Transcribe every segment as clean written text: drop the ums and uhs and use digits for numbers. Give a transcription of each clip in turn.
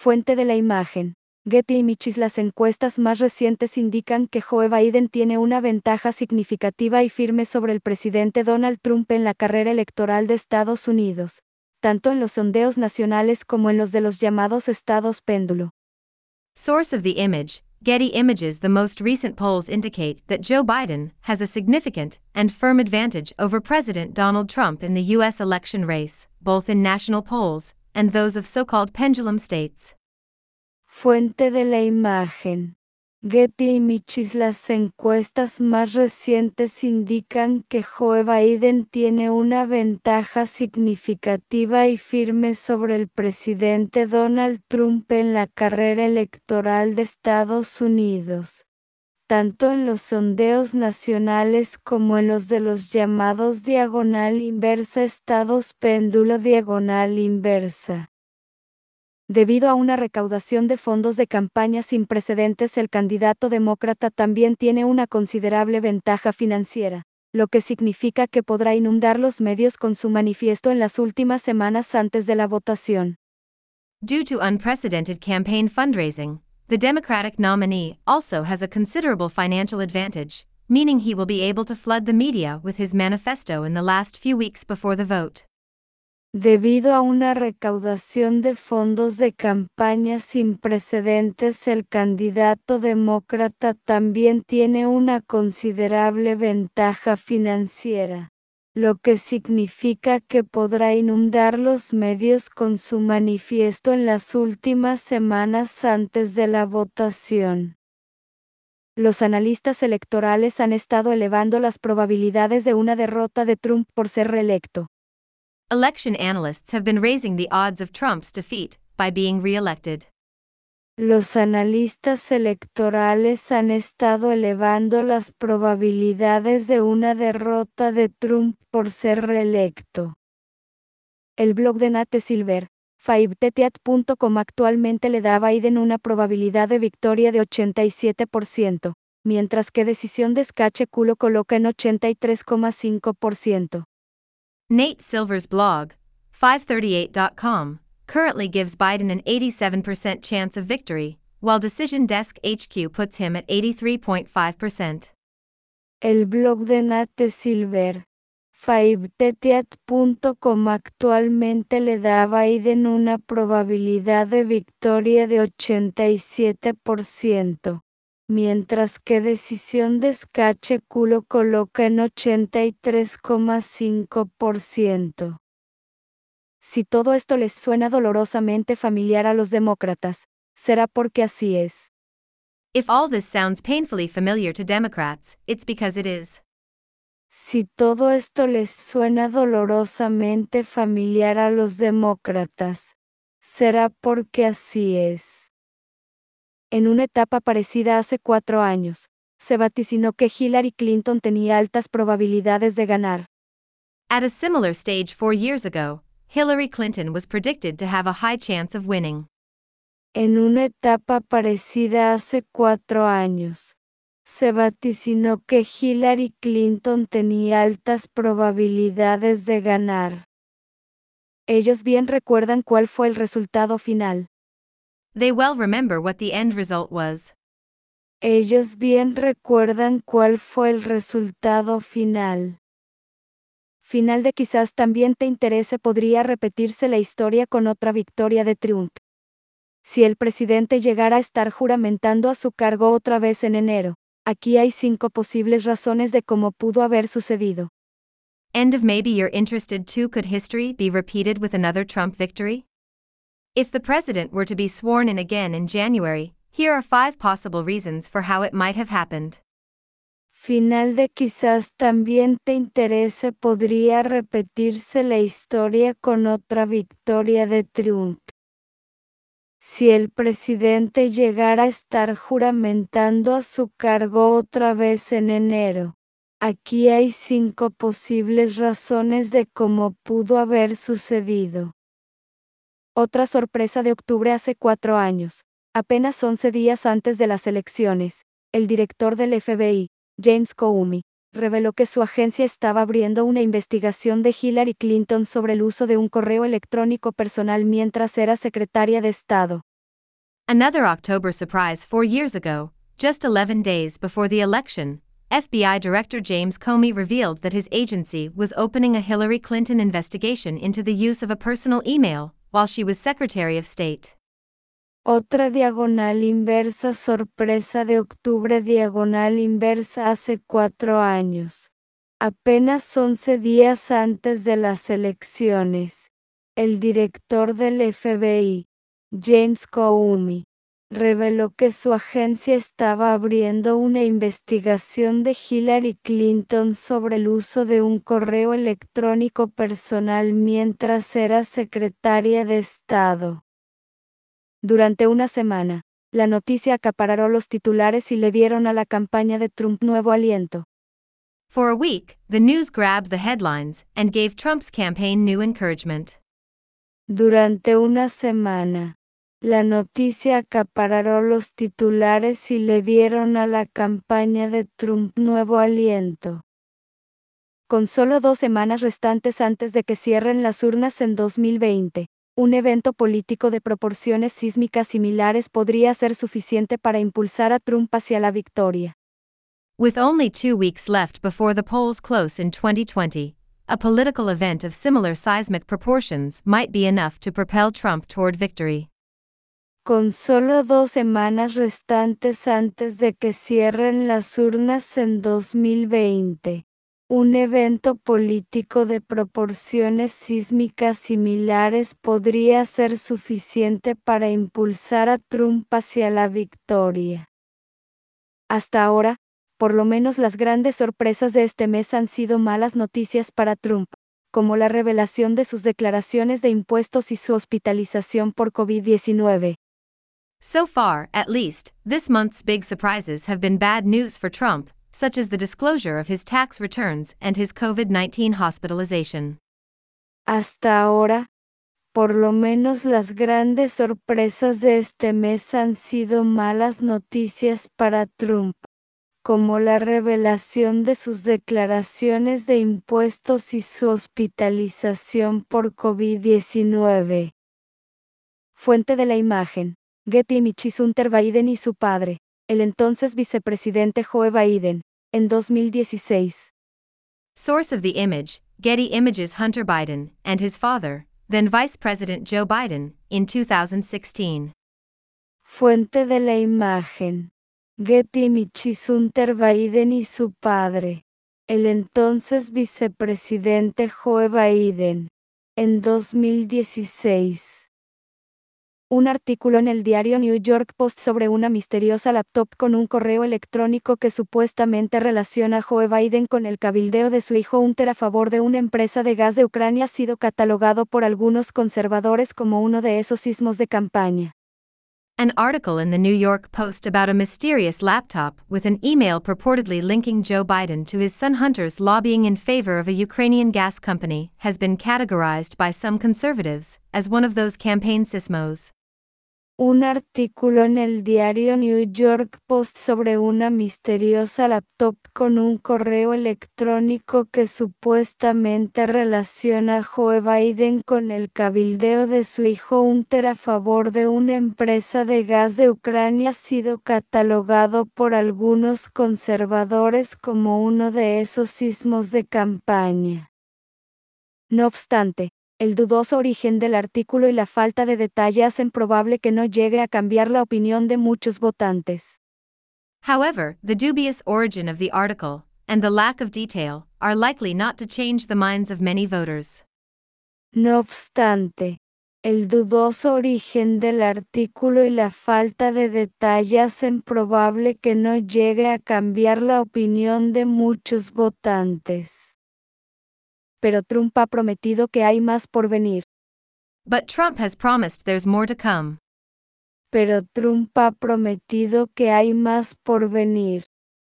Fuente de la imagen. Getty Images. Las encuestas más recientes indican que Joe Biden tiene una ventaja significativa y firme sobre el presidente Donald Trump en la carrera electoral de Estados Unidos, tanto en los sondeos nacionales como en los de los llamados estados péndulo. Source of the image, Getty Images. The most recent polls indicate that Joe Biden has a significant and firm advantage over President Donald Trump in the U.S. election race, both in national polls and those of so-called pendulum states. Fuente de la imagen. Getty Images. Las encuestas más recientes indican que Joe Biden tiene una ventaja significativa y firme sobre el presidente Donald Trump en la carrera electoral de Estados Unidos, tanto en los sondeos nacionales como en los de los llamados diagonal inversa estados péndulo diagonal inversa. Debido a una recaudación de fondos de campaña sin precedentes, el candidato demócrata también tiene una considerable ventaja financiera, lo que significa que podrá inundar los medios con su manifiesto en las últimas semanas antes de la votación. Due to unprecedented campaign fundraising, the Democratic nominee also has a considerable financial advantage, meaning he will be able to flood the media with his manifesto in the last few weeks before the vote. Debido a una recaudación de fondos de campaña sin precedentes, el candidato demócrata también tiene una considerable ventaja financiera, lo que significa que podrá inundar los medios con su manifiesto en las últimas semanas antes de la votación. Los analistas electorales han estado elevando las probabilidades de una derrota de Trump por ser reelecto. Election analysts have been raising the odds of Trump's defeat by being re-elected. Los analistas electorales han estado elevando las probabilidades de una derrota de Trump por ser reelecto. El blog de Nate Silver, 538.com, actualmente le da a Biden una probabilidad de victoria de 87%, mientras que Decisión de Sketch lo coloca en 83,5%. Nate Silver's blog, 538.com, currently gives Biden an 87% chance of victory, while Decision Desk HQ puts him at 83.5%. El blog de Nate Silver, 538.com, actualmente le da a Biden una probabilidad de victoria de 87%, mientras que Decisión de Sketch lo coloca en 83,5%. Si todo esto les suena dolorosamente familiar a los demócratas, será porque así es. If all this sounds painfully familiar to Democrats, it's because it is. Si todo esto les suena dolorosamente familiar a los demócratas, será porque así es. En una etapa parecida hace 4 años, se vaticinó que Hillary Clinton tenía altas probabilidades de ganar. At a similar stage 4 years ago, Hillary Clinton was predicted to have a high chance of winning. En una etapa parecida hace 4 años, se vaticinó que Hillary Clinton tenía altas probabilidades de ganar. Ellos bien recuerdan cuál fue el resultado final. They well remember what the end result was. Ellos bien recuerdan cuál fue el resultado final. Final de quizás también te interese. Podría repetirse la historia con otra victoria de Trump. Si el presidente llegara a estar juramentando a su cargo otra vez en enero, aquí hay 5 posibles razones de cómo pudo haber sucedido. End of maybe you're interested too. Could history be repeated with another Trump victory? If the president were to be sworn in again in January, here are 5 possible reasons for how it might have happened. Final de quizás también te interese. Podría repetirse la historia con otra victoria de Trump. Si el presidente llegara a estar juramentando a su cargo otra vez en enero, aquí hay 5 posibles razones de cómo pudo haber sucedido. Otra sorpresa de octubre hace 4 años, apenas 11 días antes de las elecciones, el director del FBI, James Comey, reveló que su agencia estaba abriendo una investigación de Hillary Clinton sobre el uso de un correo electrónico personal mientras era secretaria de Estado. Another October surprise 4 years ago, just 11 days before the election, FBI Director James Comey revealed that his agency was opening a Hillary Clinton investigation into the use of a personal email while she was Secretary of State. Otra diagonal inversa sorpresa de octubre diagonal inversa hace 4 años. Apenas 11 días antes de las elecciones, el director del FBI, James Comey, reveló que su agencia estaba abriendo una investigación de Hillary Clinton sobre el uso de un correo electrónico personal mientras era secretaria de Estado. Durante una semana, la noticia acaparó los titulares y le dieron a la campaña de Trump nuevo aliento. For a week, the news grabbed the headlines and gave Trump's campaign new encouragement. Durante una semana, la noticia acaparó los titulares y le dieron a la campaña de Trump nuevo aliento. Con solo 2 semanas restantes antes de que cierren las urnas en 2020, un evento político de proporciones sísmicas similares podría ser suficiente para impulsar a Trump hacia la victoria. With only 2 weeks left before the polls close in 2020, a political event of similar seismic proportions might be enough to propel Trump toward victory. Con solo 2 semanas restantes antes de que cierren las urnas en 2020, un evento político de proporciones sísmicas similares podría ser suficiente para impulsar a Trump hacia la victoria. Hasta ahora, por lo menos las grandes sorpresas de este mes han sido malas noticias para Trump, como la revelación de sus declaraciones de impuestos y su hospitalización por COVID-19. So far, at least, this month's big surprises have been bad news for Trump, such as the disclosure of his tax returns and his COVID-19 hospitalization. Hasta ahora, por lo menos las grandes sorpresas de este mes han sido malas noticias para Trump, como la revelación de sus declaraciones de impuestos y su hospitalización por COVID-19. Fuente de la imagen: Getty Images. Hunter Biden y su padre, el entonces vicepresidente Joe Biden, en 2016. Source of the image: Getty Images. Hunter Biden and his father, then Vice President Joe Biden, in 2016. Fuente de la imagen: Getty Images. Hunter Biden y su padre, el entonces vicepresidente Joe Biden, en 2016. Un artículo en el diario New York Post sobre una misteriosa laptop con un correo electrónico que supuestamente relaciona a Joe Biden con el cabildeo de su hijo Hunter a favor de una empresa de gas de Ucrania ha sido catalogado por algunos conservadores como uno de esos sismos de campaña. An article in the New York Post about a mysterious laptop with an email purportedly linking Joe Biden to his son Hunter's lobbying in favor of a Ukrainian gas company has been categorized by some conservatives as one of those campaign sismos. Un artículo en el diario New York Post sobre una misteriosa laptop con un correo electrónico que supuestamente relaciona a Joe Biden con el cabildeo de su hijo Hunter a favor de una empresa de gas de Ucrania ha sido catalogado por algunos conservadores como uno de esos sismos de campaña. No obstante, el dudoso origen del artículo y la falta de detalle hacen probable que no llegue a cambiar la opinión de muchos votantes. However, the dubious origin of the article, and the lack of detail, are likely not to change the minds of many voters. No obstante, el dudoso origen del artículo y la falta de detalle hacen probable que no llegue a cambiar la opinión de muchos votantes. Pero Trump ha prometido que hay más por venir. But Trump has promised there's more to come. Pero Trump ha prometido que hay más por venir.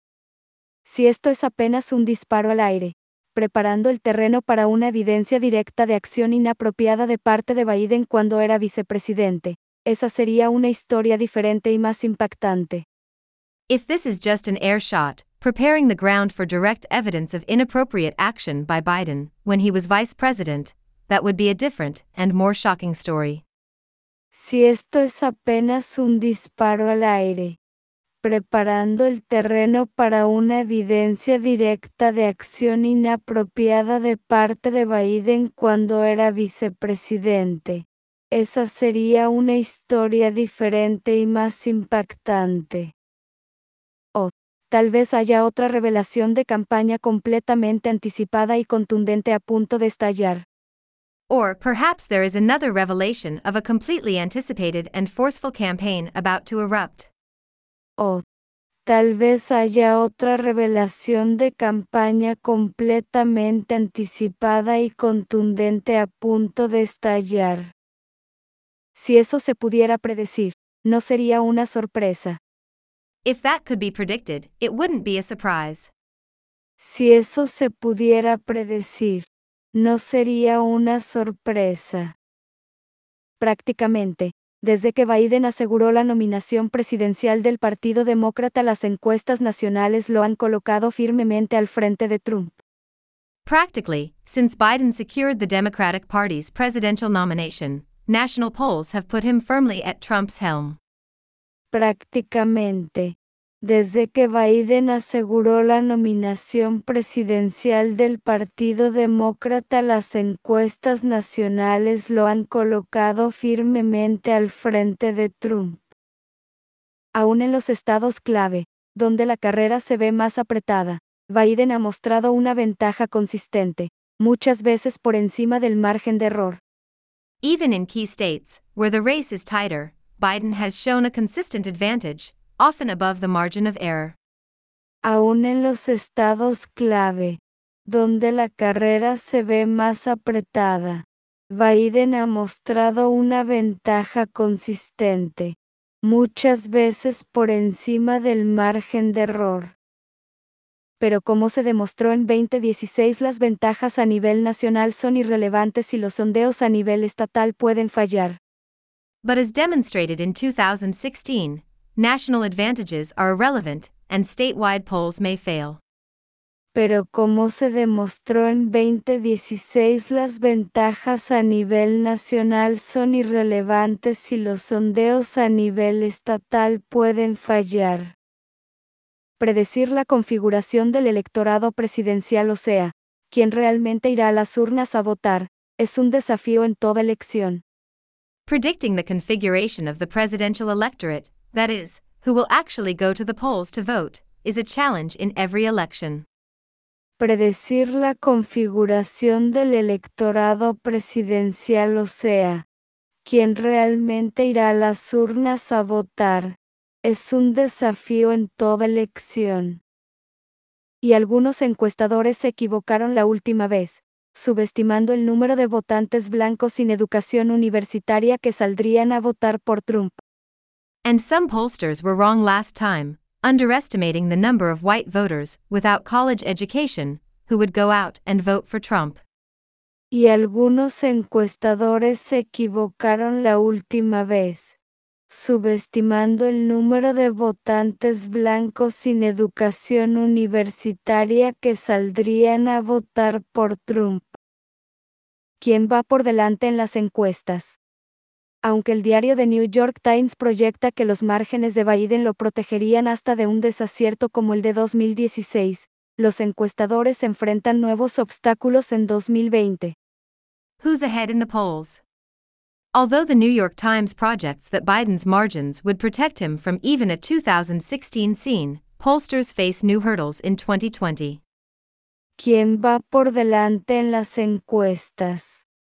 Si esto es apenas un disparo al aire, preparando el terreno para una evidencia directa de acción inapropiada de parte de Biden cuando era vicepresidente, esa sería una historia diferente y más impactante. If this is just an air shot, preparing the ground for direct evidence of inappropriate action by Biden when he was vice president, that would be a different and more shocking story. Si esto es apenas un disparo al aire, preparando el terreno para una evidencia directa de acción inapropiada de parte de Biden cuando era vicepresidente, esa sería una historia diferente y más impactante. O, tal vez haya otra revelación de campaña completamente anticipada y contundente a punto de estallar. Or perhaps there is another revelation of a completely anticipated and forceful campaign about to erupt. O, tal vez haya otra revelación de campaña completamente anticipada y contundente a punto de estallar. Si eso se pudiera predecir, no sería una sorpresa. If that could be predicted, it wouldn't be a surprise. Si eso se pudiera predecir, no sería una sorpresa. Prácticamente, desde que Biden aseguró la nominación presidencial del Partido Demócrata, las encuestas nacionales lo han colocado firmemente al frente de Trump. Practically, since Biden secured the Democratic Party's presidential nomination, national polls have put him firmly at Trump's helm. Prácticamente, desde que Biden aseguró la nominación presidencial del Partido Demócrata, las encuestas nacionales lo han colocado firmemente al frente de Trump. Aún en los estados clave, donde la carrera se ve más apretada, Biden ha mostrado una ventaja consistente, muchas veces por encima del margen de error. Even in key states, where the race is tighter, Biden has shown a consistent advantage, often above the margin of error. Aún en los estados clave, donde la carrera se ve más apretada, Biden ha mostrado una ventaja consistente, muchas veces por encima del margen de error. Pero como se demostró en 2016, las ventajas a nivel nacional son irrelevantes y los sondeos a nivel estatal pueden fallar. But as demonstrated in 2016, national advantages are irrelevant, and statewide polls may fail. Pero como se demostró en 2016, las ventajas a nivel nacional son irrelevantes y los sondeos a nivel estatal pueden fallar. Predecir la configuración del electorado presidencial, o sea, quién realmente irá a las urnas a votar, es un desafío en toda elección. Predicting the configuration of the presidential electorate, that is, who will actually go to the polls to vote, is a challenge in every election. Predecir la configuración del electorado presidencial, o sea, quién realmente irá a las urnas a votar, es un desafío en toda elección. Y algunos encuestadores se equivocaron la última vez, subestimando el número de votantes blancos sin educación universitaria que saldrían a votar por Trump. And some pollsters were wrong last time, underestimating the number of white voters without college education who would go out and vote for Trump. Y algunos encuestadores se equivocaron la última vez, subestimando el número de votantes blancos sin educación universitaria que saldrían a votar por Trump. ¿Quién va por delante en las encuestas? Aunque el diario The New York Times proyecta que los márgenes de Biden lo protegerían hasta de un desacierto como el de 2016, los encuestadores enfrentan nuevos obstáculos en 2020. Who's ahead in the polls? Although the New York Times projects that Biden's margins would protect him from even a 2016 scene, pollsters face new hurdles in 2020. ¿Quién va por delante en las encuestas?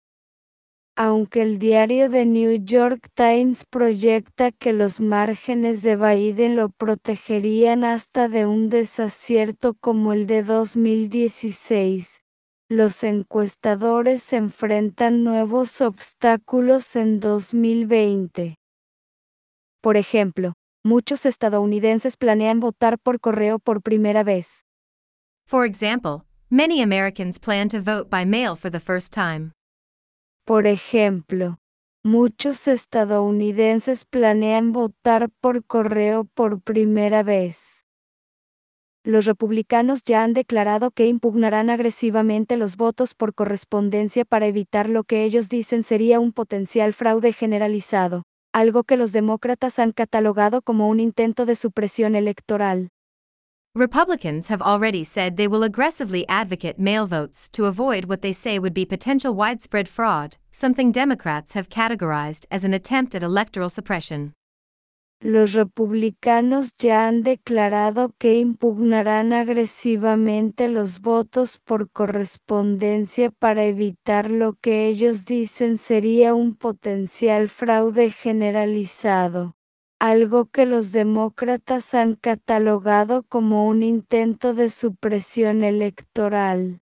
Aunque el diario The New York Times proyecta que los márgenes de Biden lo protegerían hasta de un desacierto como el de 2016, los encuestadores enfrentan nuevos obstáculos en 2020. Por ejemplo, muchos estadounidenses planean votar por correo por primera vez. For example, many Americans plan to vote by mail for the first time. Por ejemplo, muchos estadounidenses planean votar por correo por primera vez. Los republicanos ya han declarado que impugnarán agresivamente los votos por correspondencia para evitar lo que ellos dicen sería un potencial fraude generalizado. algo que los demócratas han catalogado como un intento de supresión electoral. Republicans have already said they will aggressively advocate mail votes to avoid what they say would be potential widespread fraud, something Democrats have categorized as an attempt at electoral suppression. Los republicanos ya han declarado que impugnarán agresivamente los votos por correspondencia para evitar lo que ellos dicen sería un potencial fraude generalizado, algo que los demócratas han catalogado como un intento de supresión electoral.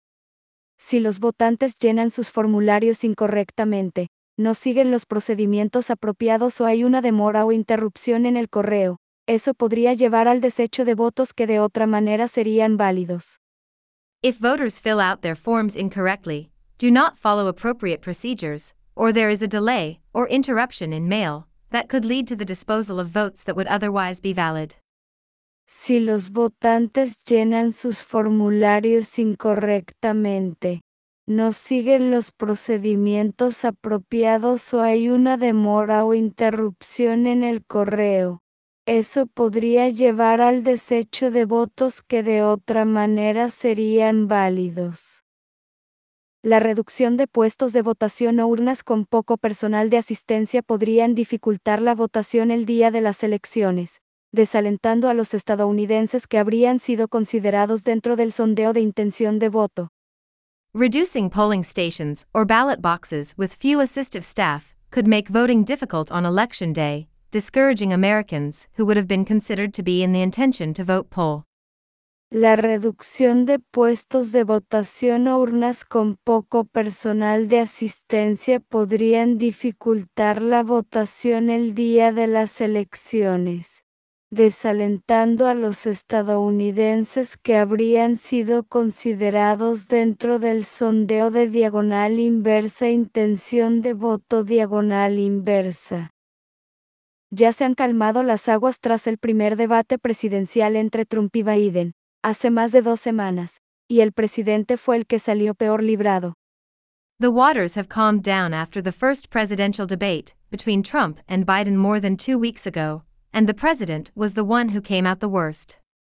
Si los votantes llenan sus formularios incorrectamente, no siguen los procedimientos apropiados o hay una demora o interrupción en el correo, eso podría llevar al desecho de votos que de otra manera serían válidos. If voters fill out their forms incorrectly, do not follow appropriate procedures, or there is a delay or interruption in mail, that could lead to the disposal of votes that would otherwise be valid. Si los votantes llenan sus formularios incorrectamente, no siguen los procedimientos apropiados o hay una demora o interrupción en el correo, eso podría llevar al desecho de votos que de otra manera serían válidos. La reducción de puestos de votación o urnas con poco personal de asistencia podrían dificultar la votación el día de las elecciones, desalentando a los estadounidenses que habrían sido considerados dentro del sondeo de intención de voto. Reducing polling stations or ballot boxes with few assistive staff could make voting difficult on election day, discouraging Americans who would have been considered to be in the intention to vote poll. La reducción de puestos de votación o urnas con poco personal de asistencia podrían dificultar la votación el día de las elecciones, desalentando a los estadounidenses que habrían sido considerados dentro del sondeo de diagonal inversa intención de voto diagonal inversa. Ya se han calmado las aguas tras el primer debate presidencial entre Trump y Biden, hace más de 2 semanas, y el presidente fue el que salió peor librado. The waters have calmed down after the first presidential debate between Trump and Biden more than 2 weeks ago, and the president was the one who came out the worst.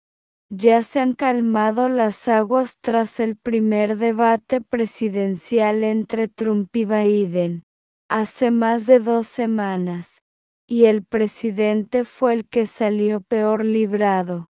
Ya se han calmado las aguas tras el primer debate presidencial entre Trump y Biden, hace más de 2 semanas, y el presidente fue el que salió peor librado.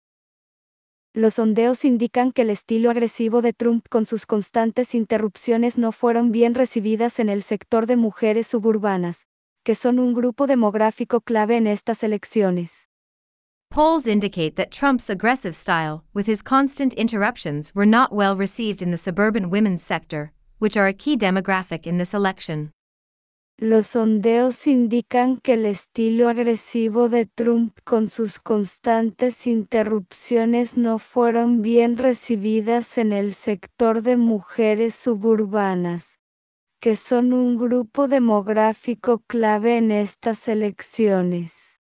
Los sondeos indican que el estilo agresivo de Trump con sus constantes interrupciones no fueron bien recibidas en el sector de mujeres suburbanas, que son un grupo demográfico clave en estas elecciones. Polls indicate that Trump's aggressive style, with his constant interruptions, were not well received in the suburban women's sector, which are a key demographic in this election. Los sondeos indican que el estilo agresivo de Trump con sus constantes interrupciones no fueron bien recibidas en el sector de mujeres suburbanas, que son un grupo demográfico clave en estas elecciones.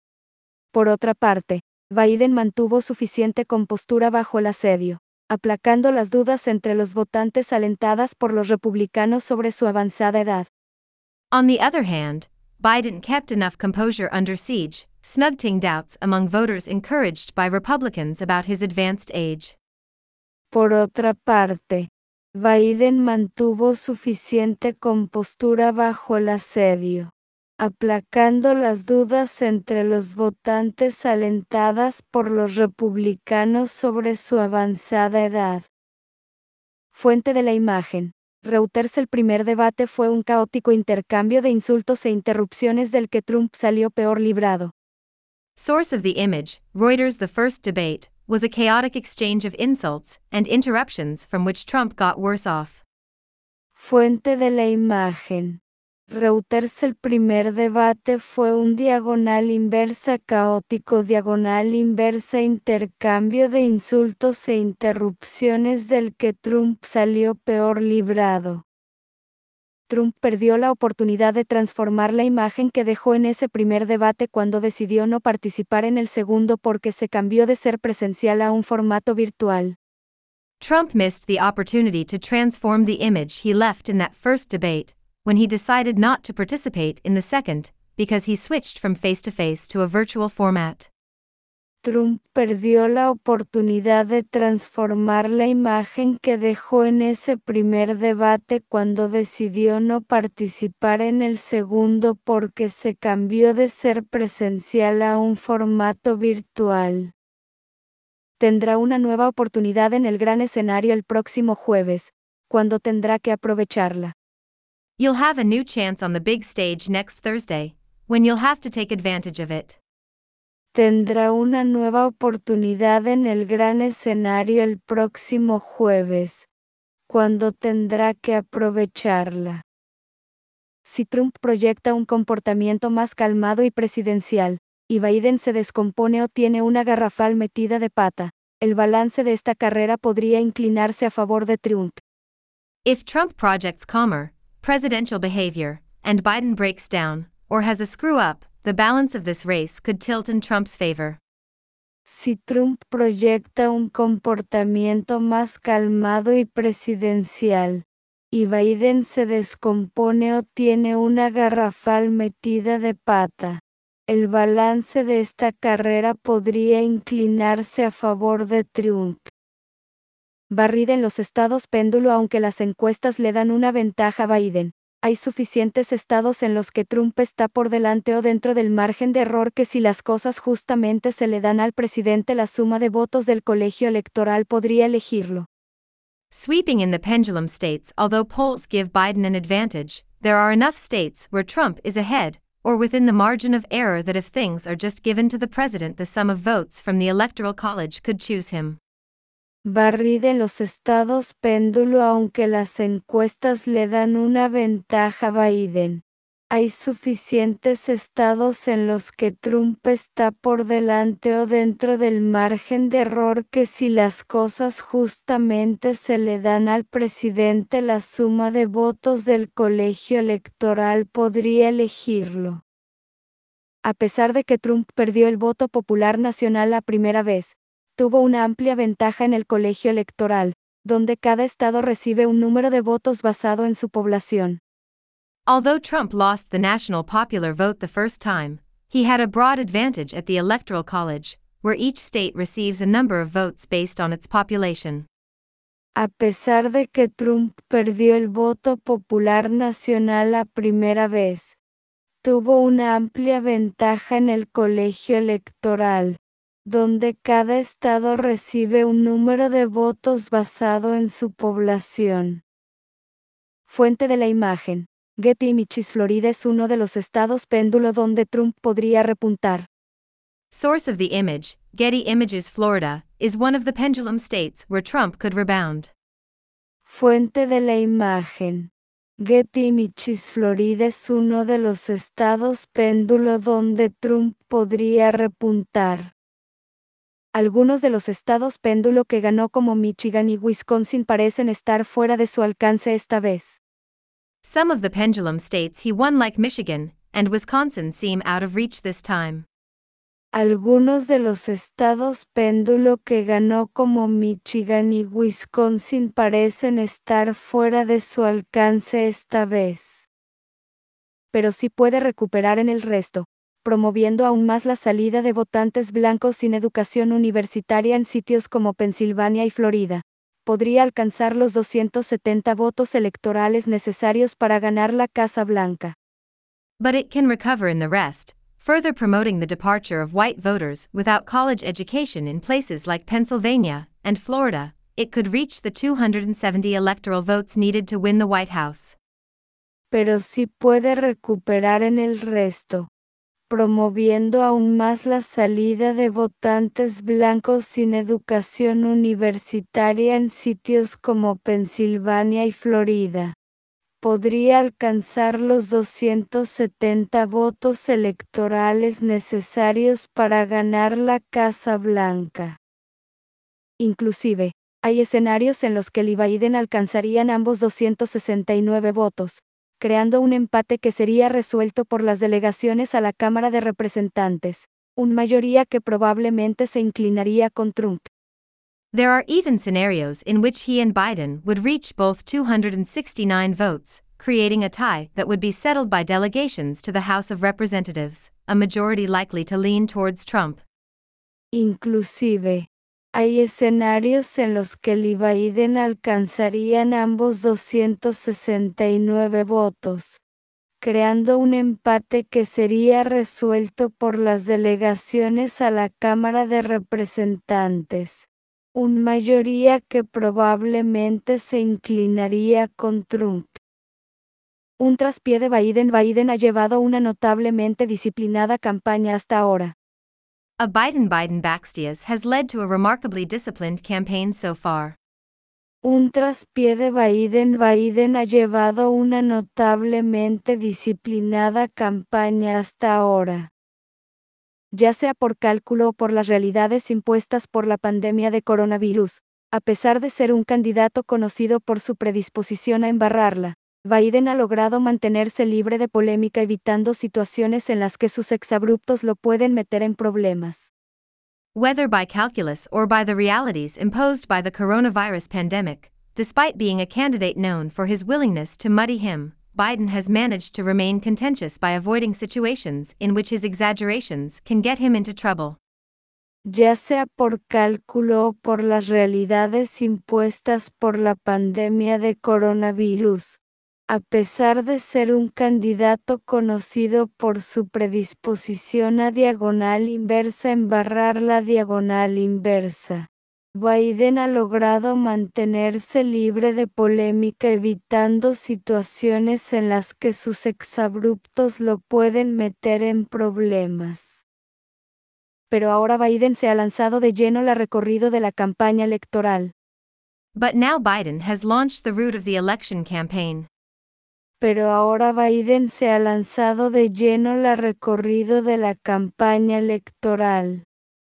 Por otra parte, Biden mantuvo suficiente compostura bajo el asedio, aplacando las dudas entre los votantes alentadas por los republicanos sobre su avanzada edad. On the other hand, Biden kept enough composure under siege, snugging doubts among voters encouraged by Republicans about his advanced age. Por otra parte, Biden mantuvo suficiente compostura bajo el asedio, aplacando las dudas entre los votantes alentadas por los republicanos sobre su avanzada edad. Fuente de la imagen. Reuters. El primer debate fue un caótico intercambio de insultos e interrupciones del que Trump salió peor librado. Source of the image, Reuters. The first debate was a chaotic exchange of insults and interruptions from which Trump got worse off. Fuente de la imagen. Reuters. El primer debate fue un diagonal inversa caótico diagonal inversa intercambio de insultos e interrupciones del que Trump salió peor librado. Trump perdió la oportunidad de transformar la imagen que dejó en ese primer debate cuando decidió no participar en el segundo porque se cambió de ser presencial a un formato virtual. Trump missed the opportunity to transform the image he left in that first debate when he decided not to participate in the second, because he switched from face-to-face to a virtual format. Trump perdió la oportunidad de transformar la imagen que dejó en ese primer debate cuando decidió no participar en el segundo porque se cambió de ser presencial a un formato virtual. Tendrá una nueva oportunidad en el gran escenario el próximo jueves, cuando tendrá que aprovecharla. You'll have a new chance on the big stage next Thursday, when you'll have to take advantage of it. Tendrá una nueva oportunidad en el gran escenario el próximo jueves, cuando tendrá que aprovecharla. Si Trump proyecta un comportamiento más calmado y presidencial, y Biden se descompone o tiene una garrafal metida de pata, el balance de esta carrera podría inclinarse a favor de Trump. If Trump projects calmer, presidential behavior, and Biden breaks down, or has a screw-up, the balance of this race could tilt in Trump's favor. Si Trump proyecta un comportamiento más calmado y presidencial, y Biden se descompone o tiene una garrafal metida de pata, el balance de esta carrera podría inclinarse a favor de Trump. Barrida en los estados péndulo. Aunque las encuestas le dan una ventaja a Biden, hay suficientes estados en los que Trump está por delante o dentro del margen de error que si las cosas justamente se le dan al presidente, la suma de votos del colegio electoral podría elegirlo. Sweeping in the pendulum states. Although polls give Biden an advantage, there are enough states where Trump is ahead, or within the margin of error, that if things are just given to the president, the sum of votes from the Electoral College could choose him. Barrida en los estados péndulo. Aunque las encuestas le dan una ventaja a Biden, hay suficientes estados en los que Trump está por delante o dentro del margen de error que si las cosas justamente se le dan al presidente, la suma de votos del colegio electoral podría elegirlo. A pesar de que Trump perdió el voto popular nacional la primera vez, tuvo una amplia ventaja en el colegio electoral, donde cada estado recibe un número de votos basado en su población. Although Trump lost the national popular vote the first time, he had a broad advantage at the Electoral College, where each state receives a number of votes based on its population. A pesar de que Trump perdió el voto popular nacional la primera vez, tuvo una amplia ventaja en el colegio electoral, donde cada estado recibe un número de votos basado en su población. Fuente de la imagen. Getty Images. Florida es uno de los estados péndulo donde Trump podría repuntar. Source of the image. Getty Images. Florida is one of the pendulum states where Trump could rebound. Fuente de la imagen. Getty Images. Florida es uno de los estados péndulo donde Trump podría repuntar. Algunos de los estados péndulo que ganó, como Michigan y Wisconsin, parecen estar fuera de su alcance esta vez. Some of the pendulum states he won, like Michigan and Wisconsin, seem out of reach this time. Algunos de los estados péndulo que ganó, como Michigan y Wisconsin, parecen estar fuera de su alcance esta vez. Pero sí puede recuperar en el resto, promoviendo aún más la salida de votantes blancos sin educación universitaria en sitios como Pensilvania y Florida. Podría alcanzar los 270 votos electorales necesarios para ganar la Casa Blanca. But it can recover in the rest, further promoting the departure of white voters without college education in places like Pennsylvania and Florida. It could reach the 270 electoral votes needed to win the White House. Pero sí puede recuperar en el resto, promoviendo aún más la salida de votantes blancos sin educación universitaria en sitios como Pensilvania y Florida. Podría alcanzar los 270 votos electorales necesarios para ganar la Casa Blanca. Inclusive, hay escenarios en los que Biden alcanzarían ambos 269 votos, creando un empate que sería resuelto por las delegaciones a la Cámara de Representantes, una mayoría que probablemente se inclinaría con Trump. There are even scenarios in which he and Biden would reach both 269 votes, creating a tie that would be settled by delegations to the House of Representatives, a majority likely to lean towards Trump. Inclusive, hay escenarios en los que Biden alcanzarían ambos 269 votos, creando un empate que sería resuelto por las delegaciones a la Cámara de Representantes, una mayoría que probablemente se inclinaría con Trump. Un traspié de Biden ha llevado una notablemente disciplinada campaña hasta ahora. A Biden backstairs has led to a remarkably disciplined campaign so far. Un traspié de Biden ha llevado una notablemente disciplinada campaña hasta ahora. Ya sea por cálculo o por las realidades impuestas por la pandemia de coronavirus, a pesar de ser un candidato conocido por su predisposición a embarrarla, Biden ha logrado mantenerse libre de polémica evitando situaciones en las que sus exabruptos lo pueden meter en problemas. Whether by calculus or by the realities imposed by the coronavirus pandemic, despite being a candidate known for his willingness to muddy him, Biden has managed to remain contentious by avoiding situations in which his exaggerations can get him into trouble. Ya sea por cálculo o por las realidades impuestas por la pandemia de coronavirus, a pesar de ser un candidato conocido por su predisposición a diagonal inversa embarrar la diagonal inversa, Biden ha logrado mantenerse libre de polémica evitando situaciones en las que sus exabruptos lo pueden meter en problemas. Pero ahora Biden se ha lanzado de lleno al recorrido de la campaña electoral. But now Biden has launched the route of the election campaign. Pero ahora Biden se ha lanzado de lleno al recorrido de la campaña electoral.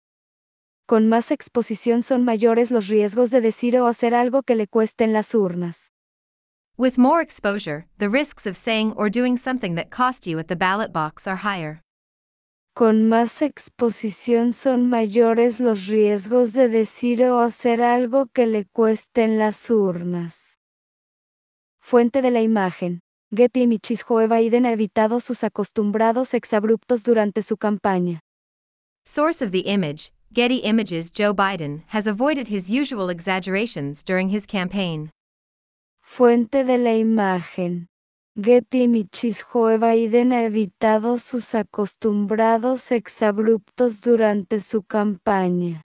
Con más exposición son mayores los riesgos de decir o hacer algo que le cueste en las urnas. With more exposure, the risks of saying or doing something that cost you at the ballot box are higher. Con más exposición son mayores los riesgos de decir o hacer algo que le cueste en las urnas. Fuente de la imagen. Getty Images. Joe Biden ha evitado sus acostumbrados exabruptos durante su campaña. Source of the image, Getty Images. Joe Biden has avoided his usual exaggerations during his campaign. Fuente de la imagen. Getty Images. Joe Biden ha evitado sus acostumbrados exabruptos durante su campaña.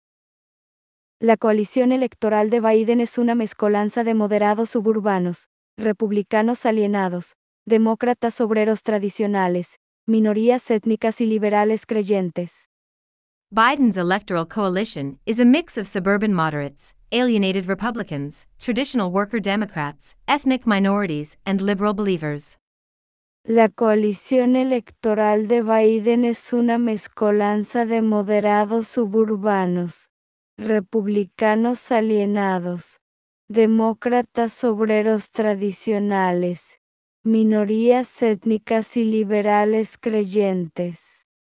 La coalición electoral de Biden es una mezcolanza de moderados suburbanos, republicanos alienados, demócratas obreros tradicionales, minorías étnicas y liberales creyentes. Biden's electoral coalition is a mix of suburban moderates, alienated Republicans, traditional worker Democrats, ethnic minorities, and liberal believers. La coalición electoral de Biden es una mezcolanza de moderados suburbanos, republicanos alienados, demócratas obreros tradicionales, minorías étnicas y liberales creyentes.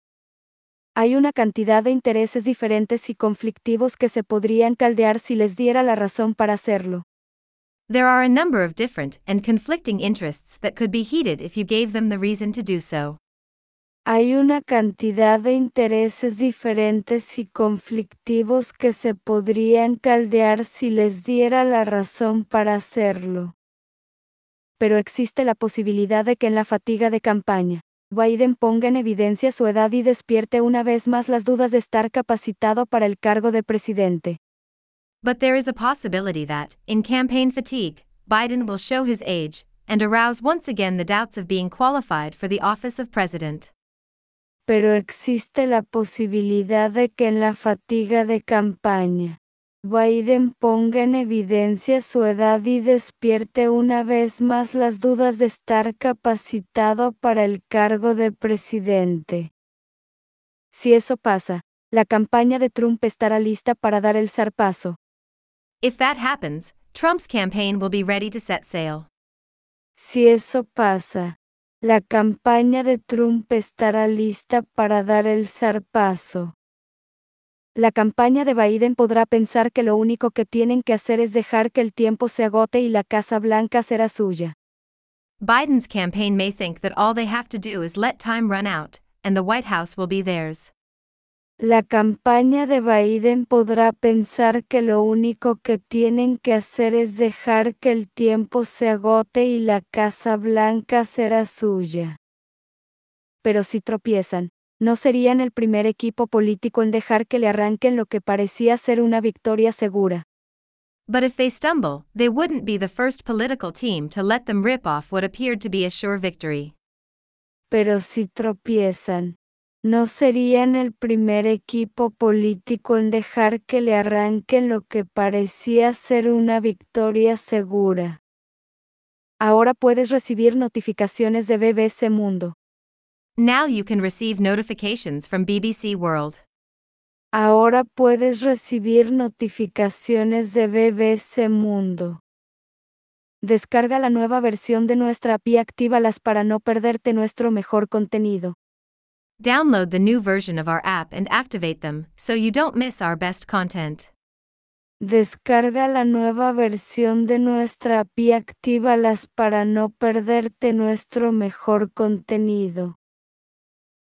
Hay una cantidad de intereses diferentes y conflictivos que se podrían caldear si les diera la razón para hacerlo. There are a number of different and conflicting interests that could be heated if you gave them the reason to do so. Hay una cantidad de intereses diferentes y conflictivos que se podrían caldear si les diera la razón para hacerlo. Pero existe la posibilidad de que en la fatiga de campaña, Biden ponga en evidencia su edad y despierte una vez más las dudas de estar capacitado para el cargo de presidente. But there is a possibility that, in campaign fatigue, Biden will show his age and arouse once again the doubts of being qualified for the office of president. Pero existe la posibilidad de que en la fatiga de campaña, Biden ponga en evidencia su edad y despierte una vez más las dudas de estar capacitado para el cargo de presidente. Si eso pasa, la campaña de Trump estará lista para dar el zarpazo. If that happens, Trump's campaign will be ready to set sail. Si eso pasa, la campaña de Trump estará lista para dar el zarpazo. La campaña de Biden podrá pensar que lo único que tienen que hacer es dejar que el tiempo se agote y la Casa Blanca será suya. Biden's campaign may think that all they have to do is let time run out, and the White House will be theirs. La campaña de Biden podrá pensar que lo único que tienen que hacer es dejar que el tiempo se agote y la Casa Blanca será suya. Pero si tropiezan, no serían el primer equipo político en dejar que le arranquen lo que parecía ser una victoria segura. But if they stumble, they wouldn't be the first political team to let them rip off what appeared to be a sure victory. Pero si tropiezan, no serían el primer equipo político en dejar que le arranquen lo que parecía ser una victoria segura. Ahora puedes recibir notificaciones de BBC Mundo. Now you can receive notifications from BBC World. Ahora puedes recibir notificaciones de BBC Mundo. Descarga la nueva versión de nuestra app y actívalas para no perderte nuestro mejor contenido. Download the new version of our app and activate them so you don't miss our best content. Descarga la nueva versión de nuestra app y actívalas para no perderte nuestro mejor contenido.